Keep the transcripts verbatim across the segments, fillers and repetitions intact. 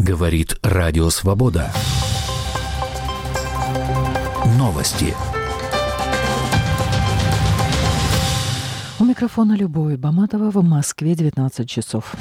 Говорит Радио Свобода. Новости. У микрофона Любовь Баматова. В Москве девятнадцать часов.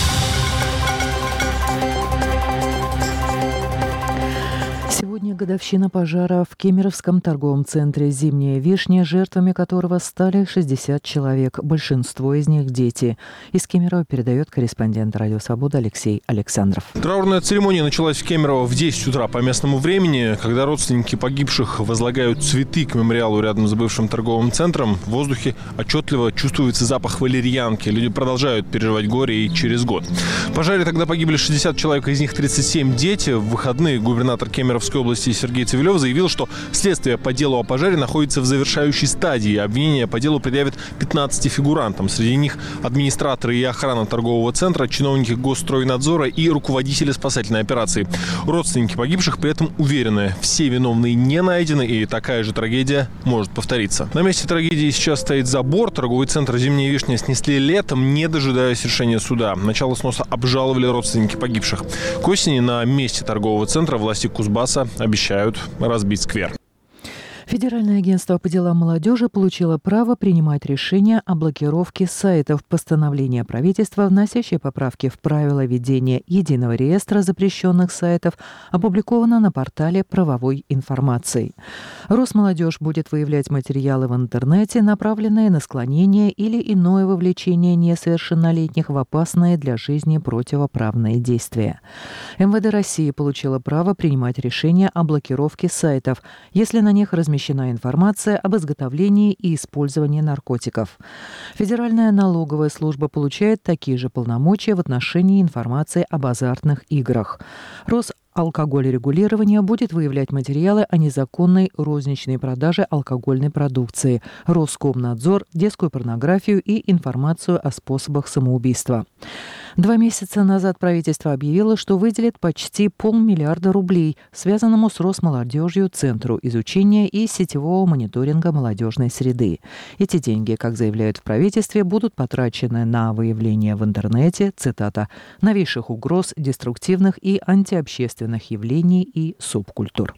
Сегодня годовщина пожара в Кемеровском торговом центре «Зимняя вишня», жертвами которого стали шестьдесят человек, большинство из них – дети. Из Кемерово передает корреспондент «Радио Свобода» Алексей Александров. Траурная церемония началась в Кемерово в десять утра по местному времени. Когда родственники погибших возлагают цветы к мемориалу рядом с бывшим торговым центром, в воздухе отчетливо чувствуется запах валерьянки. Люди продолжают переживать горе и через год. В пожаре тогда погибли шестьдесят человек, из них тридцать семь дети. В выходные губернатор Кемеровской области Сергей Цивилев заявил, что следствие по делу о пожаре находится в завершающей стадии. Обвинение по делу предъявят пятнадцати фигурантам. Среди них администраторы и охрана торгового центра, чиновники Госстройнадзора и руководители спасательной операции. Родственники погибших при этом уверены, все виновные не найдены, и такая же трагедия может повториться. На месте трагедии сейчас стоит забор. Торговый центр «Зимняя вишня» снесли летом, не дожидаясь решения суда. Начало сноса обжаловали родственники погибших. К осени на месте торгового центра власти Кузбасса обещают разбить сквер. Федеральное агентство по делам молодежи получило право принимать решения о блокировке сайтов. Постановление правительства, вносящее поправки в правила ведения единого реестра запрещенных сайтов, опубликовано на портале правовой информации. Росмолодежь будет выявлять материалы в интернете, направленные на склонение или иное вовлечение несовершеннолетних в опасные для жизни противоправные действия. эм вэ дэ России получило право принимать решения о блокировке сайтов, если на них размещаются размещена информация об изготовлении и использовании наркотиков. Федеральная налоговая служба получает такие же полномочия в отношении информации об азартных играх. Росалкогольрегулирование будет выявлять материалы о незаконной розничной продаже алкогольной продукции, Роскомнадзор, детскую порнографию и информацию о способах самоубийства. Два месяца назад правительство объявило, что выделит почти полмиллиарда рублей связанному с Росмолодежью Центру изучения и сетевого мониторинга молодежной среды. Эти деньги, как заявляют в правительстве, будут потрачены на выявление в интернете, цитата, новейших угроз, деструктивных и антиобщественных явлений и субкультур.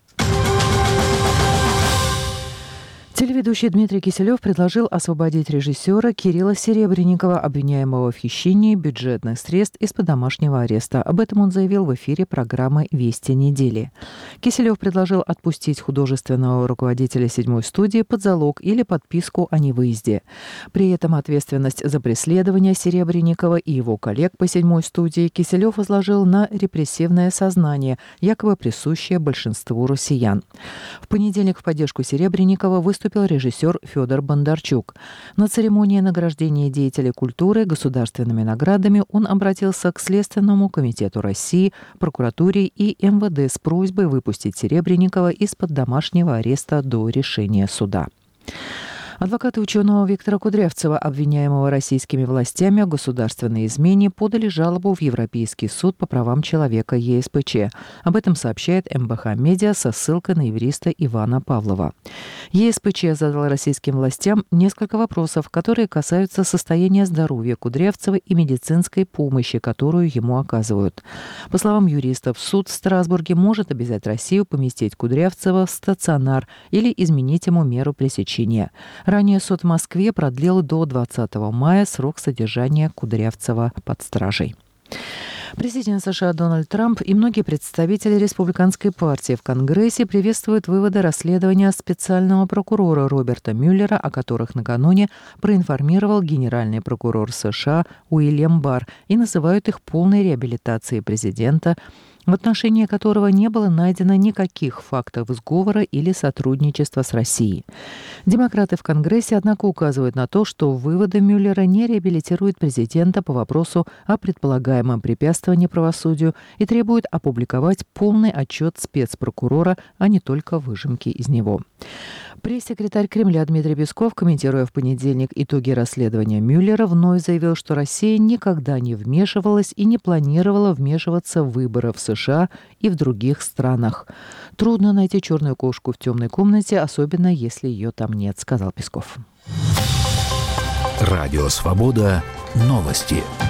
Телеведущий Дмитрий Киселев предложил освободить режиссера Кирилла Серебренникова, обвиняемого в хищении бюджетных средств из-под домашнего ареста. Об этом он заявил в эфире программы «Вести недели». Киселев предложил отпустить художественного руководителя седьмой студии под залог или подписку о невыезде. При этом ответственность за преследование Серебренникова и его коллег по седьмой студии Киселев возложил на репрессивное сознание, якобы присущее большинству россиян. В понедельник в поддержку Серебренникова выступил режиссер Федор Бондарчук. На церемонии награждения деятелей культуры государственными наградами он обратился к Следственному комитету России, прокуратуре и эм вэ дэ с просьбой выпустить Серебренникова из-под домашнего ареста до решения суда. Адвокаты ученого Виктора Кудрявцева, обвиняемого российскими властями в государственной измене, подали жалобу в Европейский суд по правам человека е эс пэ че. Об этом сообщает эм бэ ха Медиа со ссылкой на юриста Ивана Павлова. е эс пэ че задал российским властям несколько вопросов, которые касаются состояния здоровья Кудрявцева и медицинской помощи, которую ему оказывают. По словам юристов, суд в Страсбурге может обязать Россию поместить Кудрявцева в стационар или изменить ему меру пресечения. Ранее суд в Москве продлил до двадцатого мая срок содержания Кудрявцева под стражей. Президент США Дональд Трамп и многие представители республиканской партии в Конгрессе приветствуют выводы расследования специального прокурора Роберта Мюллера, о которых накануне проинформировал генеральный прокурор США Уильям Барр, и называют их полной реабилитацией президента, в отношении которого не было найдено никаких фактов сговора или сотрудничества с Россией. Демократы в Конгрессе, однако, указывают на то, что выводы Мюллера не реабилитируют президента по вопросу о предполагаемом препятствовании правосудию и требуют опубликовать полный отчет спецпрокурора, а не только выжимки из него. Пресс-секретарь Кремля Дмитрий Песков, комментируя в понедельник итоги расследования Мюллера, вновь заявил, что Россия никогда не вмешивалась и не планировала вмешиваться в выборы в США и в других странах. Трудно найти черную кошку в темной комнате, особенно если ее там нет, сказал Песков. Радио Свобода. Новости.